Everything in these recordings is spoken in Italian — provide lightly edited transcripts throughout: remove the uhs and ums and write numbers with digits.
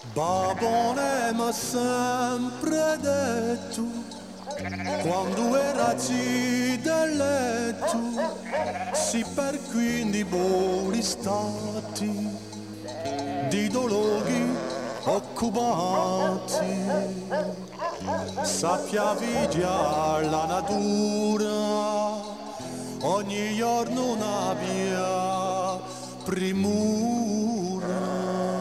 Babone m'ha sempre detto, quando era del letto, si per quindi buoni stati, di dolori occupati, sappia vigiare la natura, ogni giorno una via primura.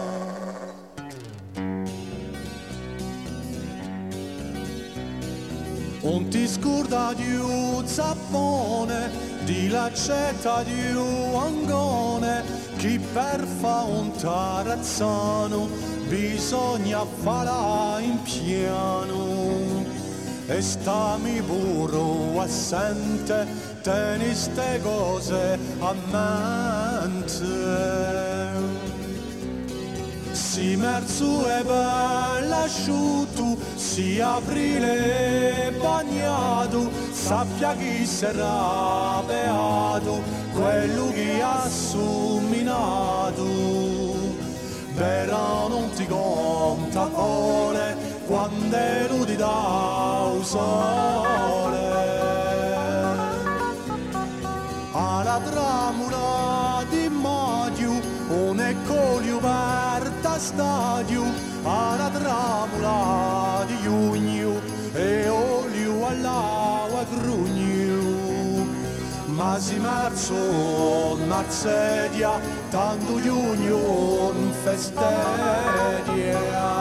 Non ti scorda di un zappone, di l'accetta di un angone, chi per fa un tarazzano bisogna farla in piano. E stammi burro assente, teni ste cose a mente. Si merzo e bell'asciutto, si aprile bagnato, sappia chi sarà beato, quello che ha somminato. Però non ti conta cuore, quando è lo ti dà il sole. Alla tramula di maggio, un ecolio verta stadio, alla tramula di giugno, e olio all'acqua grugno. Ma si marzo, marzedia, tanto giugno in festedia.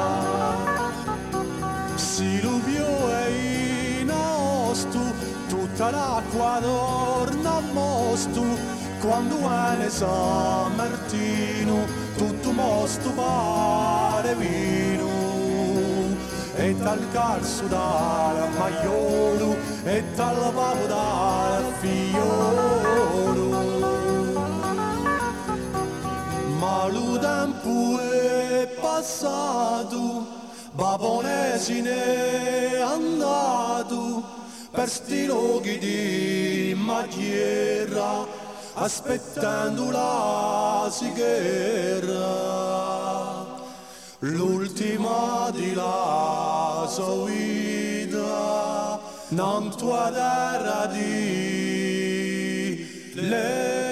Si l'uvio è in agosto, tutta l'acqua torna a mosto, quando è San Martino, tutto mosto pare vino. E dal calzo dal maiolo, e dal pavo dal figliolo. Ma lo tempo è passato, Babone se n'è andato, per sti luoghi di Maghiera, aspettando la sigara, l'ultima di la sua vita, non tua terra di lei.